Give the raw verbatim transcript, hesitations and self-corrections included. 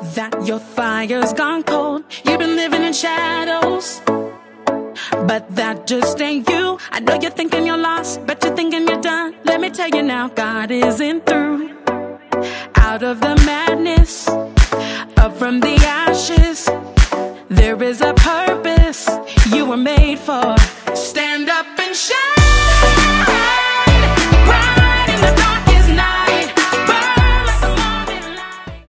that your fire's gone cold. You've been living in shadows, but that just ain't you. I know you're thinking you're lost, but you're thinking you're done. Let me tell you now, God isn't through. Out of the madness, up from the ashes, there is a purpose you were made for.